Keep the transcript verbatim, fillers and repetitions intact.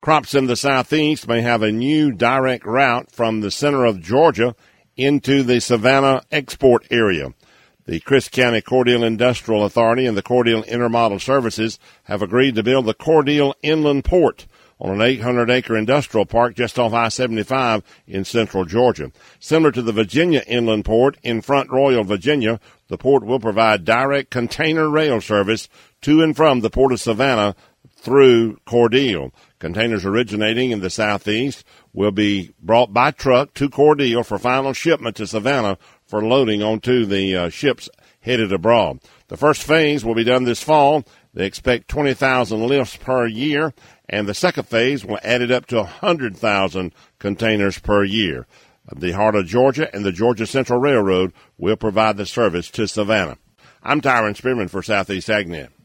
Crops in the southeast may have a new direct route from the center of Georgia into the Savannah export area. The Crisp County Cordele Industrial Authority and the Cordele Intermodal Services have agreed to build the Cordele Inland Port on an eight hundred acre industrial park just off I seventy-five in central Georgia. Similar to the Virginia Inland Port in Front Royal, Virginia, the port will provide direct container rail service to and from the Port of Savannah through Cordele. Containers originating in the southeast will be brought by truck to Cordele for final shipment to Savannah for loading onto the uh, ships headed abroad. The first phase will be done this fall. They expect twenty thousand lifts per year, and the second phase will add it up to one hundred thousand containers per year. The Heart of Georgia and the Georgia Central Railroad will provide the service to Savannah. I'm Tyron Spearman for Southeast AgNet.